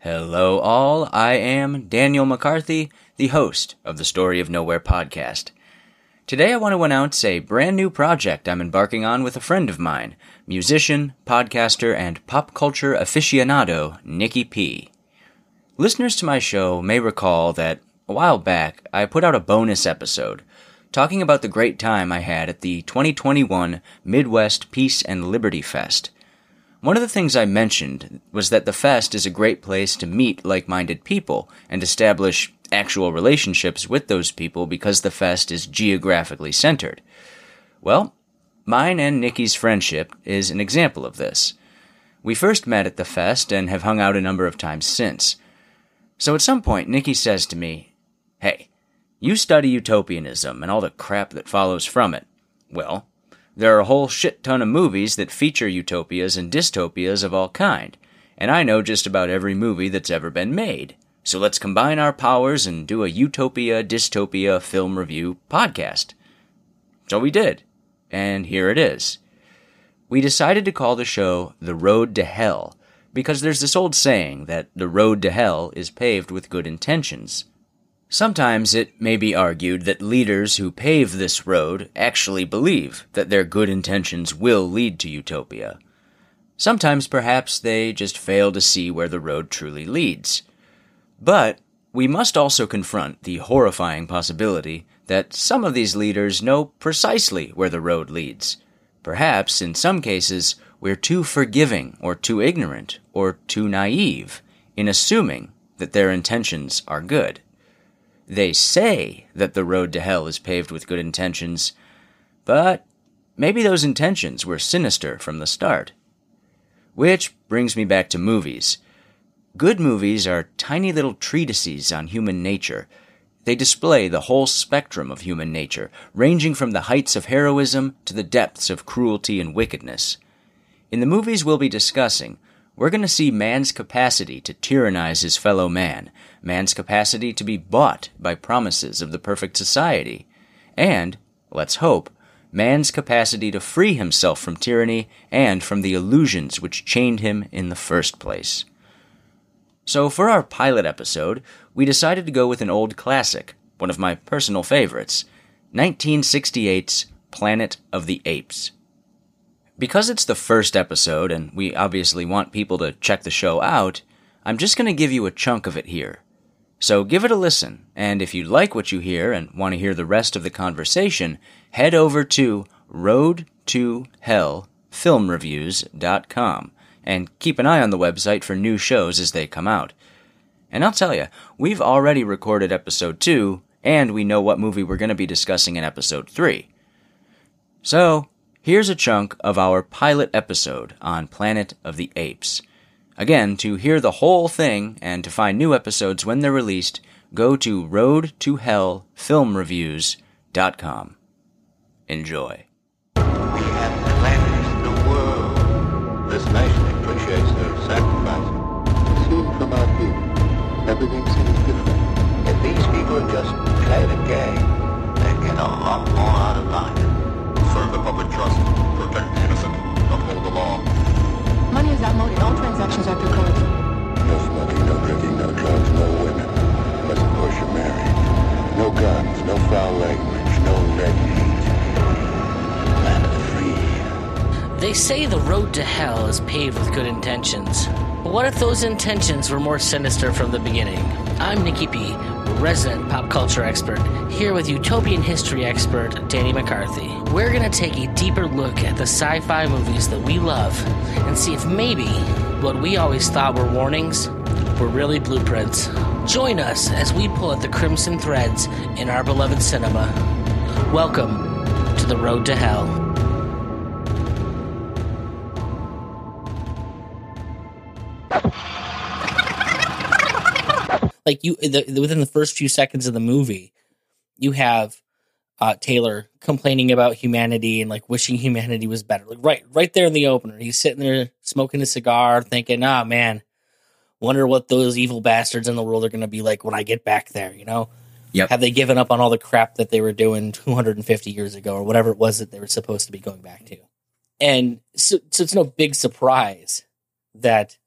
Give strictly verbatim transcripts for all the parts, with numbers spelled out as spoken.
Hello all, I am Daniel McCarthy, the host of the Story of Nowhere podcast. Today I want to announce a brand new project I'm embarking on with a friend of mine, musician, podcaster, and pop culture aficionado, Nikki P. Listeners to my show may recall that a while back I put out a bonus episode talking about the great time I had at the twenty twenty-one Midwest Peace and Liberty Fest. One of the things I mentioned was that the fest is a great place to meet like-minded people and establish actual relationships with those people because the fest is geographically centered. Well, mine and Nikki's friendship is an example of this. We first met at the fest and have hung out a number of times since. So at some point, Nikki says to me, "Hey, you study utopianism and all the crap that follows from it. Well, there are a whole shit ton of movies that feature utopias and dystopias of all kind, and I know just about every movie that's ever been made. So let's combine our powers and do a utopia-dystopia film review podcast." So we did, and here it is. We decided to call the show The Road to Hell, because there's this old saying that the road to hell is paved with good intentions. Sometimes it may be argued that leaders who pave this road actually believe that their good intentions will lead to utopia. Sometimes perhaps they just fail to see where the road truly leads. But we must also confront the horrifying possibility that some of these leaders know precisely where the road leads. Perhaps, in some cases, we're too forgiving or too ignorant or too naive in assuming that their intentions are good. They say that the road to hell is paved with good intentions, but maybe those intentions were sinister from the start. Which brings me back to movies. Good movies are tiny little treatises on human nature. They display the whole spectrum of human nature, ranging from the heights of heroism to the depths of cruelty and wickedness. In the movies we'll be discussing, we're going to see man's capacity to tyrannize his fellow man, man's capacity to be bought by promises of the perfect society, and, let's hope, man's capacity to free himself from tyranny and from the illusions which chained him in the first place. So for our pilot episode, we decided to go with an old classic, one of my personal favorites, nineteen sixty-eight's Planet of the Apes. Because it's the first episode, and we obviously want people to check the show out, I'm just going to give you a chunk of it here. So give it a listen, and if you like what you hear and want to hear the rest of the conversation, head over to road to hell film reviews dot com, and keep an eye on the website for new shows as they come out. And I'll tell you, we've already recorded episode two, and we know what movie we're going to be discussing in episode three. So, here's a chunk of our pilot episode on Planet of the Apes. Again, to hear the whole thing and to find new episodes when they're released, go to road to hell film reviews dot com. Enjoy. We have cleansed the world. This nation appreciates their sacrifice. Seen from our view, everything seems different. If these people had just played a game, they'd get a lot more out of life. Serve the public trust, protect the innocent, uphold the law. Money is outmoded. All transactions are through cards. No smoking, no drinking, no drugs, no women. Unless, of course, you're married. No guns, no foul language, no red meat. Land of the free. They say the road to hell is paved with good intentions. But what if those intentions were more sinister from the beginning? I'm Nikki P., resident pop culture expert, here with utopian history expert Danny McCarthy. We're going to take a deeper look at the sci-fi movies that we love and see if maybe what we always thought were warnings were really blueprints. Join us as we pull at the crimson threads in our beloved cinema. Welcome to the road to hell. Like you, the, within the first few seconds of the movie, you have uh, Taylor complaining about humanity and like wishing humanity was better. Like right, right there in the opener, he's sitting there smoking a cigar, thinking, "Ah, man, wonder what those evil bastards in the world are going to be like when I get back there." You know, Yep. Have they given up on all the crap that they were doing two hundred fifty years ago or whatever it was that they were supposed to be going back to? And so, so it's no big surprise that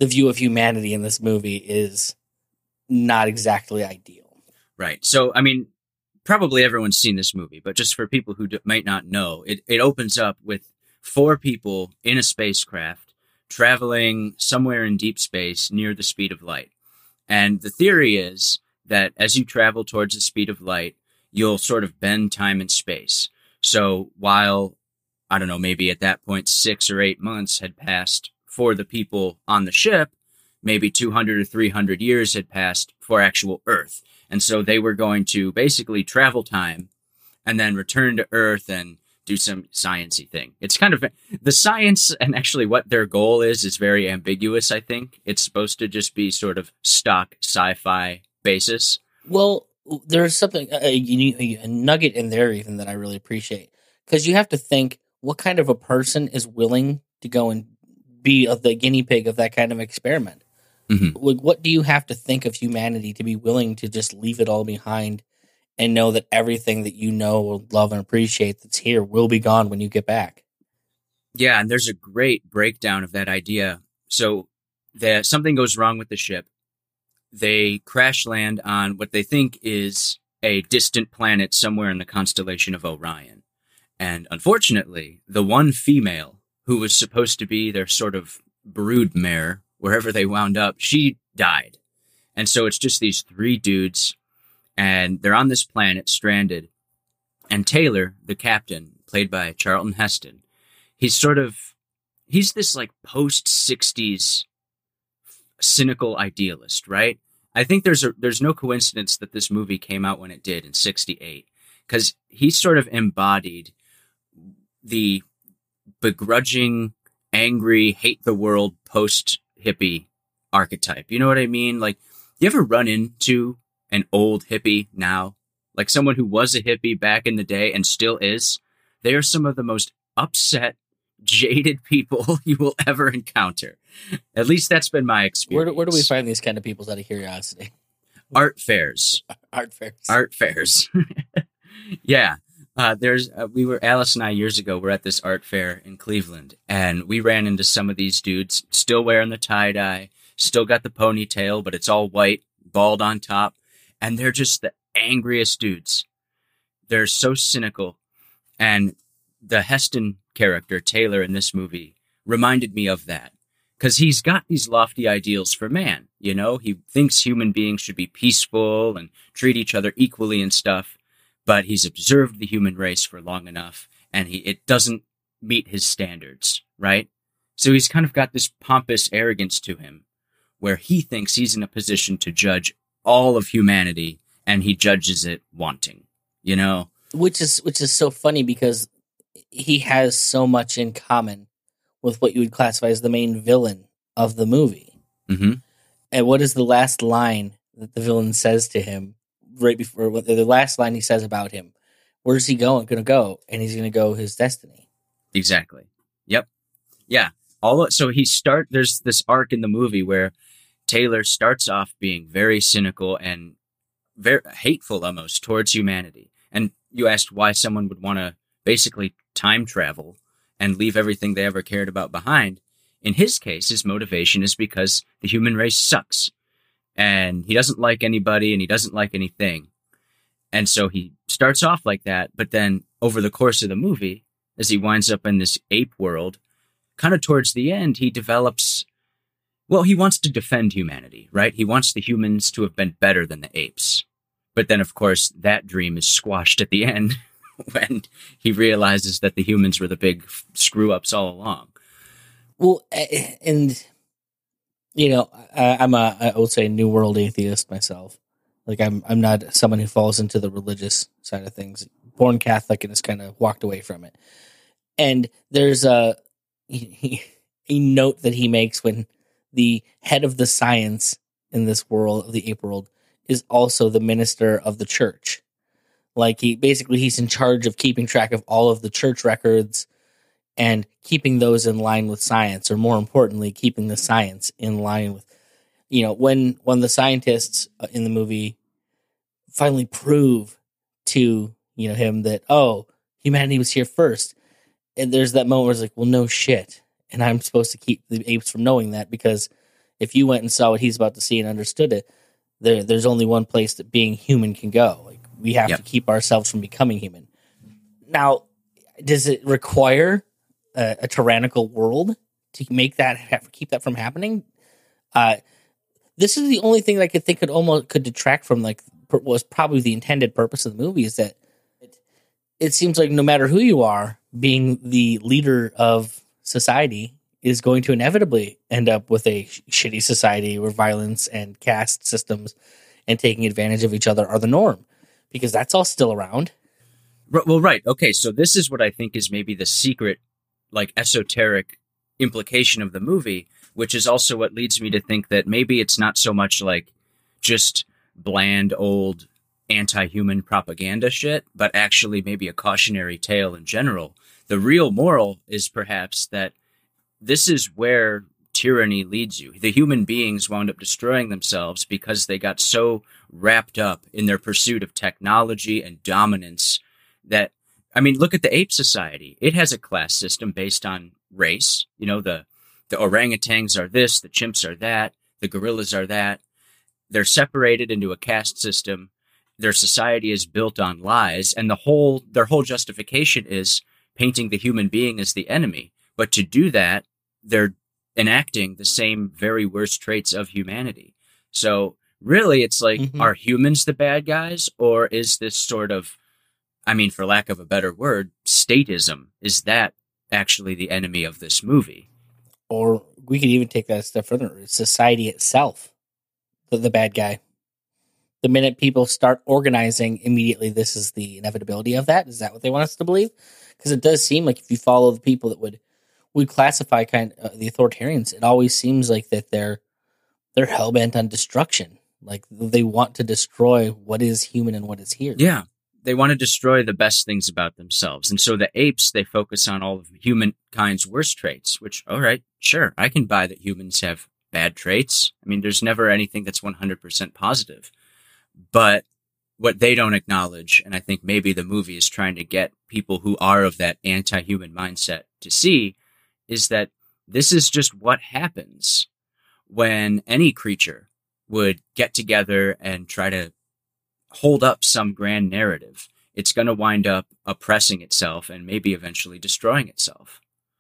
the view of humanity in this movie is not exactly ideal. Right. So, I mean, probably everyone's seen this movie, but just for people who d- might not know, it, it opens up with four people in a spacecraft traveling somewhere in deep space near the speed of light. And the theory is that as you travel towards the speed of light, you'll sort of bend time and space. So while, I don't know, maybe at that point, six or eight months had passed for the people on the ship, maybe two hundred or three hundred years had passed for actual Earth. And so they were going to basically travel time and then return to Earth and do some science-y thing. It's kind of the science, and actually what their goal is, is very ambiguous, I think. It's supposed to just be sort of stock sci-fi basis. Well, there's something, a, a, a nugget in there even that I really appreciate. Because you have to think, what kind of a person is willing to go and be of the guinea pig of that kind of experiment? Mm-hmm. Like, what do you have to think of humanity to be willing to just leave it all behind and know that everything that you know, love, and appreciate that's here will be gone when you get back? Yeah, and there's a great breakdown of that idea. So that something goes wrong with the ship. They crash land on what they think is a distant planet somewhere in the constellation of Orion. And unfortunately, the one female who was supposed to be their sort of brood mare, wherever they wound up, she died. And so it's just these three dudes, and they're on this planet stranded. And Taylor, the captain, played by Charlton Heston, he's sort of, he's this like post-sixties cynical idealist, right? I think there's a, there's no coincidence that this movie came out when it did in sixty-eight, because he sort of embodied the begrudging, angry, hate the world post-hippie archetype. You know what I mean? Like, you ever run into an old hippie now? Like someone who was a hippie back in the day and still is? They are some of the most upset, jaded people you will ever encounter. At least that's been my experience. Where do, where do we find these kind of people out of curiosity? Art fairs. Art fairs. Art fairs. Yeah. Uh, there's uh, we were Alice and I years ago were at this art fair in Cleveland, and we ran into some of these dudes still wearing the tie-dye, still got the ponytail, but it's all white, bald on top, and they're just the angriest dudes. They're so cynical, and the Heston character, Taylor, in this movie reminded me of that, because he's got these lofty ideals for man. You know, he thinks human beings should be peaceful and treat each other equally and stuff. But he's observed the human race for long enough, and he it doesn't meet his standards, right? So he's kind of got this pompous arrogance to him, where he thinks he's in a position to judge all of humanity, and he judges it wanting, you know? Which is which is so funny, because he has so much in common with what you would classify as the main villain of the movie. Mm-hmm. And what is the last line that the villain says to him? Right before the last line he says about him, where's he going? Going to go, and he's going to go his destiny. Exactly. Yep. Yeah. All so he start. There's this arc in the movie where Taylor starts off being very cynical and very hateful almost towards humanity. And you asked why someone would want to basically time travel and leave everything they ever cared about behind. In his case, his motivation is because the human race sucks. And he doesn't like anybody, and he doesn't like anything. And so he starts off like that, but then over the course of the movie, as he winds up in this ape world, kind of towards the end, he develops, well, he wants to defend humanity, right? He wants the humans to have been better than the apes. But then, of course, that dream is squashed at the end when he realizes that the humans were the big screw-ups all along. Well, and... You know, I, I'm a, I would say, New World atheist myself. Like, I'm I'm not someone who falls into the religious side of things. Born Catholic and has kind of walked away from it. And there's a, a note that he makes when the head of the science in this world, of the ape world, is also the minister of the church. Like, he basically, he's in charge of keeping track of all of the church records and keeping those in line with science, or more importantly, keeping the science in line with, you know, when when the scientists in the movie finally prove to, you know, him that, oh, humanity was here first. And there's that moment where it's like, well, no shit. And I'm supposed to keep the apes from knowing that, because if you went and saw what he's about to see and understood it, there, there's only one place that being human can go. Like, we have Yep. to keep ourselves from becoming human. Now, does it require a, a tyrannical world to make that keep that from happening? Uh, this is the only thing that I could think could almost could detract from like what was probably the intended purpose of the movie, is that it, it seems like no matter who you are, being the leader of society is going to inevitably end up with a sh- shitty society where violence and caste systems and taking advantage of each other are the norm, because that's all still around. R- Well, right. Okay, so this is what I think is maybe the secret, like, esoteric implication of the movie, which is also what leads me to think that maybe it's not so much like just bland, old, anti-human propaganda shit, but actually maybe a cautionary tale in general. The real moral is perhaps that this is where tyranny leads you. The human beings wound up destroying themselves because they got so wrapped up in their pursuit of technology and dominance that, I mean, look at the ape society. It has a class system based on race. You know, the, the orangutans are this, the chimps are that, the gorillas are that. They're separated into a caste system. Their society is built on lies, and the whole their whole justification is painting the human being as the enemy. But to do that, they're enacting the same very worst traits of humanity. So really, it's like, Mhm. are humans the bad guys, or is this sort of, I mean, for lack of a better word, statism? Is that actually the enemy of this movie? Or we could even take that a step further. It's society itself, the, the bad guy. The minute people start organizing, immediately this is the inevitability of that. Is that what they want us to believe? Because it does seem like if you follow the people that would would classify kind of uh, the authoritarians, it always seems like that they're they're hell bent on destruction. Like they want to destroy what is human and what is here. Yeah. They want to destroy the best things about themselves. And so the apes, they focus on all of humankind's worst traits, which, all right, sure, I can buy that humans have bad traits. I mean, there's never anything that's one hundred percent positive. But what they don't acknowledge, and I think maybe the movie is trying to get people who are of that anti-human mindset to see, is that this is just what happens when any creature would get together and try to hold up some grand narrative. It's going to wind up oppressing itself and maybe eventually destroying itself.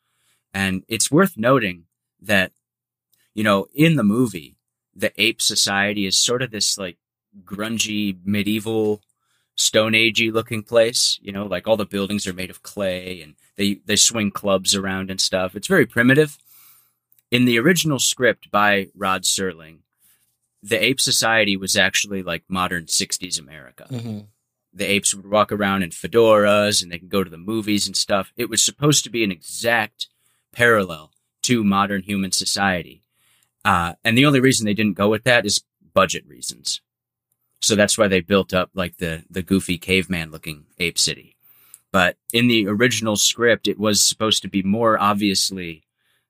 And it's worth noting that, you know, in the movie, the ape society is sort of this like grungy, medieval, Stone Agey looking place. You know, like all the buildings are made of clay and they, they swing clubs around and stuff. It's very primitive. In the original script by Rod Serling, the ape society was actually like modern sixties America. Mm-hmm. The apes would walk around in fedoras and they could go to the movies and stuff. It was supposed to be an exact parallel to modern human society. Uh, and the only reason they didn't go with that is budget reasons. So that's why they built up like the, the goofy caveman looking ape city. But in the original script, it was supposed to be more obviously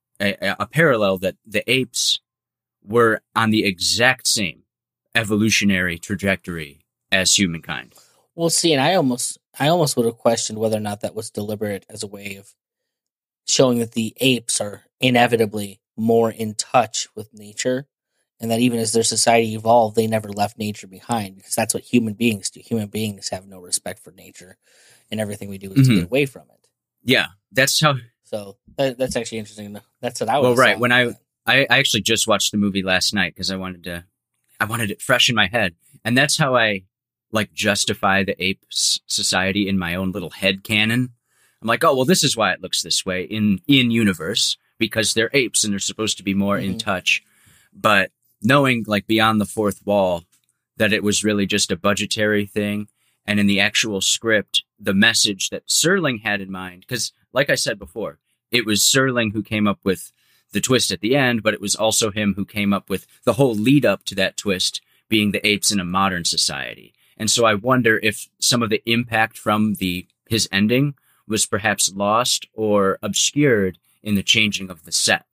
a, a parallel that the apes were on the exact same evolutionary trajectory as humankind. Well, see, and I almost, I almost would have questioned whether or not that was deliberate as a way of showing that the apes are inevitably more in touch with nature, and that even as their society evolved, they never left nature behind, because that's what human beings do. Human beings have no respect for nature, and everything we do is Mm-hmm. to get away from it. Yeah, that's how. So that, that's actually interesting. That's what I would. Well, right when I. I actually just watched the movie last night because I wanted to, I wanted it fresh in my head. And that's how I like justify the ape society in my own little head canon. I'm like, oh, well, this is why it looks this way in, in universe, because they're apes and they're supposed to be more mm-hmm. in touch. But knowing like beyond the fourth wall that it was really just a budgetary thing. And in the actual script, the message that Serling had in mind, because like I said before, it was Serling who came up with the twist at the end, but it was also him who came up with the whole lead up to that twist being the apes in a modern society. And so I wonder if some of the impact from the his ending was perhaps lost or obscured in the changing of the set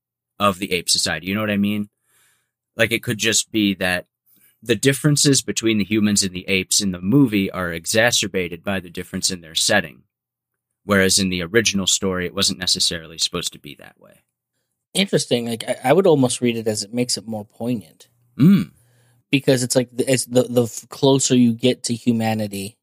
of the ape society. You know what I mean? Like it could just be that the differences between the humans and the apes in the movie are exacerbated by the difference in their setting. Whereas in the original story, it wasn't necessarily supposed to be that way. interesting. Like I, I would almost read it as it makes it more poignant. Mm. Because it's like it's the the closer you get to humanity,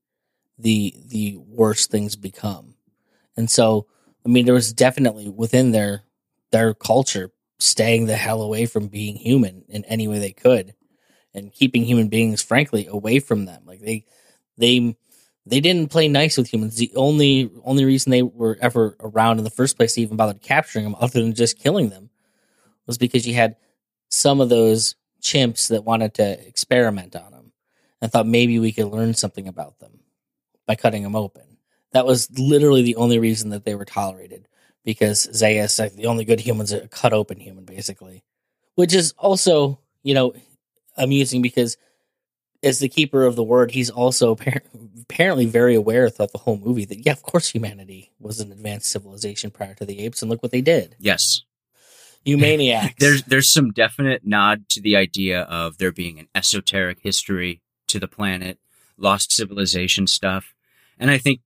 the the worse things become. And so, I mean, there was definitely within their their culture staying the hell away from being human in any way they could, and keeping human beings, frankly, away from them. Like they they they didn't play nice with humans. The only only reason they were ever around in the first place to even bother capturing them, other than just killing them, was because you had some of those chimps that wanted to experiment on them and thought maybe we could learn something about them by cutting them open. That was literally the only reason that they were tolerated, because Zaius, like, the only good humans, are a cut open human, basically. Which is also, you know, amusing because as the keeper of the word, he's also apparently very aware throughout the whole movie that, yeah, of course humanity was an advanced civilization prior to the apes, and look what they did. Yes. You maniacs. There's there's some definite nod to the idea of there being an esoteric history to the planet, lost civilization stuff. And I think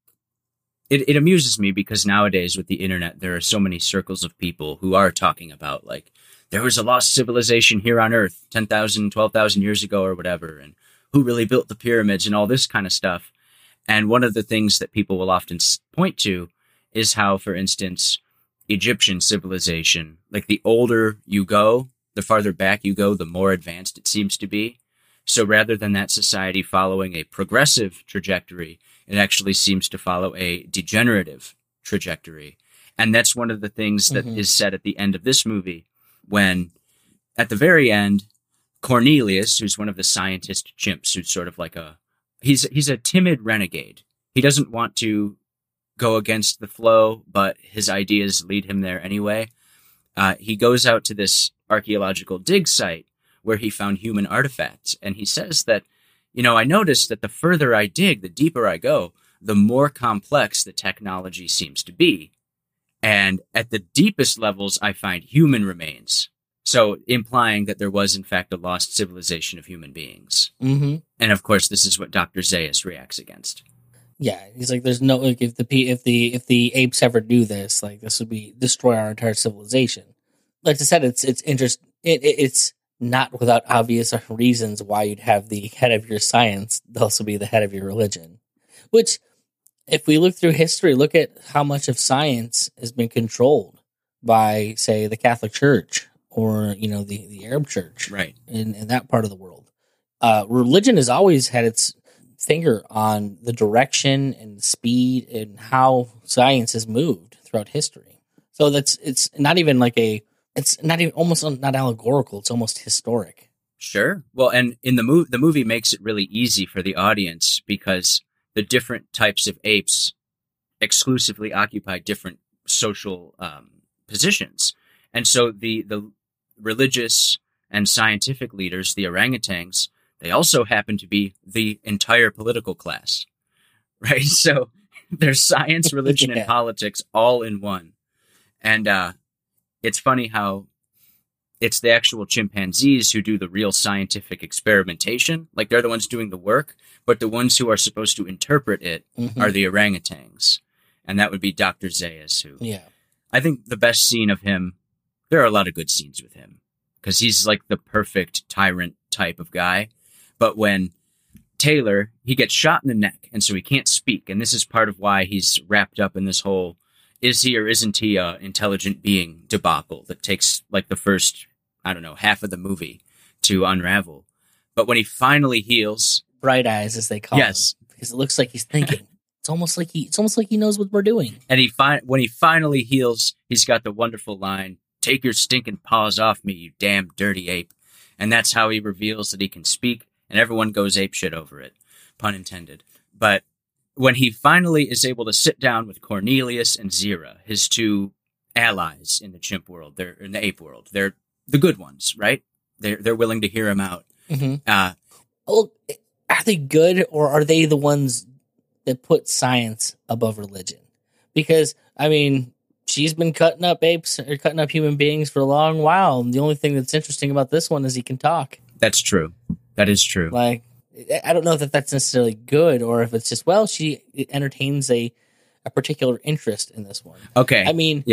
it, it amuses me because nowadays with the internet, there are so many circles of people who are talking about, like, there was a lost civilization here on Earth ten thousand, twelve thousand years ago or whatever, and who really built the pyramids and all this kind of stuff. And one of the things that people will often point to is how, for instance, Egyptian civilization, like the older you go, the farther back you go, the more advanced it seems to be. So rather than that society following a progressive trajectory, it actually seems to follow a degenerative trajectory. And that's one of the things that mm-hmm. is said at the end of this movie, when at the very end, Cornelius, who's one of the scientist chimps, who's sort of like a, he's he's a timid renegade. He doesn't want to go against the flow, but his ideas lead him there anyway. Uh, he goes out to this archaeological dig site where he found human artifacts. And he says that, you know, I noticed that the further I dig, the deeper I go, the more complex the technology seems to be. And at the deepest levels, I find human remains. So implying that there was, in fact, a lost civilization of human beings. Mm-hmm. And of course, this is what Doctor Zaius reacts against. Yeah, he's like, "There's no like if the if the if the apes ever do this, like this would be destroy our entire civilization." Like I said, it's it's interest. It, it, it's not without obvious reasons why you'd have the head of your science also be the head of your religion. Which, if we look through history, look at how much of science has been controlled by, say, the Catholic Church. Or, you know, the, the Arab Church, right, in, in that part of the world. Uh, religion has always had its finger on the direction and speed and how science has moved throughout history. So that's it's not even like a it's not even almost not allegorical. It's almost historic. Sure. Well, and in the movie, the movie makes it really easy for the audience because the different types of apes exclusively occupy different social um, positions, and so the the religious and scientific leaders, the orangutans, they also happen to be the entire political class, right? So there's science, religion, yeah. and politics all in one. And uh, it's funny how it's the actual chimpanzees who do the real scientific experimentation. Like they're the ones doing the work, but the ones who are supposed to interpret it mm-hmm. are the orangutans. And that would be Doctor Zaius, who yeah. I think the best scene of him, there are a lot of good scenes with him because he's like the perfect tyrant type of guy. But when Taylor, he gets shot in the neck, and so he can't speak. And this is part of why he's wrapped up in this whole is he or isn't he a intelligent being debacle that takes like the first, I don't know, half of the movie to unravel. But when he finally heals, bright eyes, as they call yes. him, because it looks like he's thinking. It's almost like he it's almost like he knows what we're doing. And he fi- when he finally heals, he's got the wonderful line, "Take your stinking paws off me, you damn dirty ape." And that's how he reveals that he can speak, and everyone goes apeshit over it. Pun intended. But when he finally is able to sit down with Cornelius and Zira, his two allies in the chimp world, they're in the ape world, they're the good ones, right? They're they're willing to hear him out. Mm-hmm. Uh, well, are they good, or are they the ones that put science above religion? Because, I mean, she's been cutting up apes or cutting up human beings for a long while. And the only thing that's interesting about this one is he can talk. That's true. That is true. Like, I don't know if that's necessarily good or if it's just, well, she entertains a, a particular interest in this one. Okay. I mean, yeah.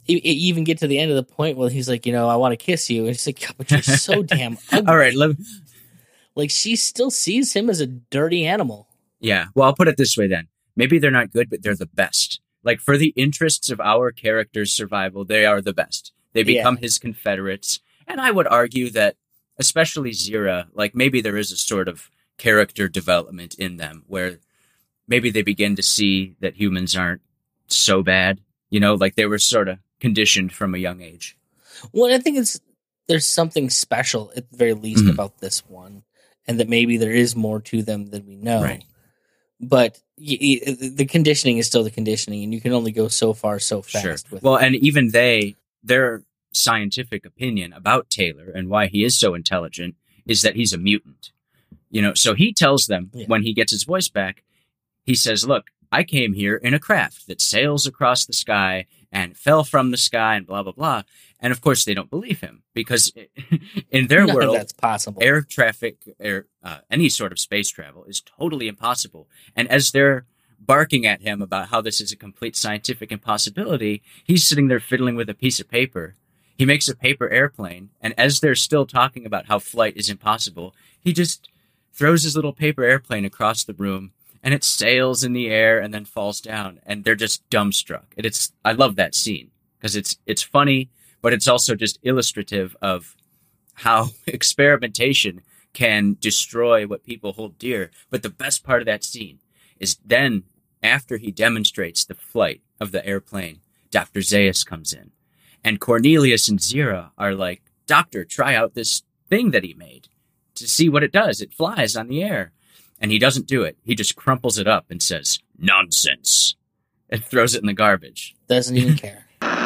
You even get to the end of the point where he's like, you know, I want to kiss you. And she's like, yeah, but you're so damn ugly. All right, let me... Like, she still sees him as a dirty animal. Yeah, well, I'll put it this way then. Maybe they're not good, but they're the best. Like, for the interests of our character's survival, they are the best. They become yeah. his confederates. And I would argue that, especially Zira, like, maybe there is a sort of character development in them where maybe they begin to see that humans aren't so bad. You know, like they were sort of conditioned from a young age. Well, I think it's there's something special at the very least mm-hmm. about this one, and that maybe there is more to them than we know. Right. But y- y- the conditioning is still the conditioning, and you can only go so far so fast. Sure. With well, it. And even they, their scientific opinion about Taylor and why he is so intelligent is that he's a mutant. You know, so he tells them yeah. when he gets his voice back, he says, look, I came here in a craft that sails across the sky and fell from the sky and blah, blah, blah. And of course, they don't believe him because in their None world, that's possible. Air traffic, air, uh, any sort of space travel is totally impossible. And as they're barking at him about how this is a complete scientific impossibility, he's sitting there fiddling with a piece of paper. He makes a paper airplane. And as they're still talking about how flight is impossible, he just throws his little paper airplane across the room. And it sails in the air and then falls down, and they're just dumbstruck. And it's I love that scene because it's it's funny, but it's also just illustrative of how experimentation can destroy what people hold dear. But the best part of that scene is then after he demonstrates the flight of the airplane, Doctor Zaius comes in, and Cornelius and Zira are like, "Doctor, try out this thing that he made to see what it does. It flies on the air." And he doesn't do it. He just crumples it up and says, nonsense, and throws it in the garbage. Doesn't even care.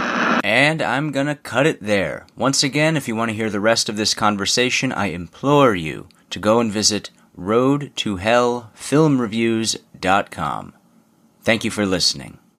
And I'm going to cut it there. Once again, if you want to hear the rest of this conversation, I implore you to go and visit road to hell film reviews dot com. Thank you for listening.